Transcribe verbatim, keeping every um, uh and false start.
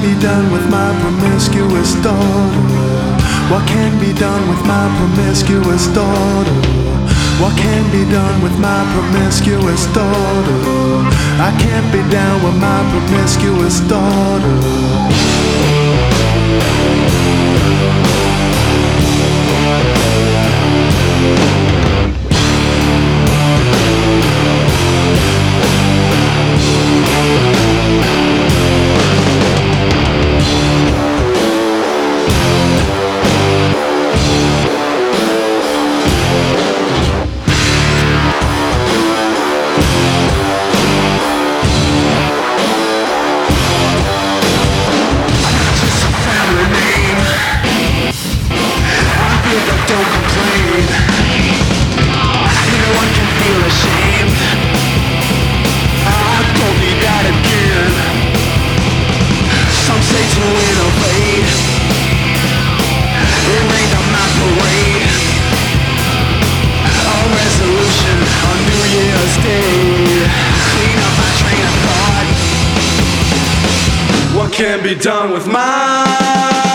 be done with my promiscuous daughter? What can be done with my promiscuous daughter? What can be done with my promiscuous daughter? I can't be down with my promiscuous daughter. Don't complain. No one can feel ashamed. I don't need that again. Some say to innovate. It rained on my parade. A resolution on New Year's Day. Clean up my train of thought. What can be done with my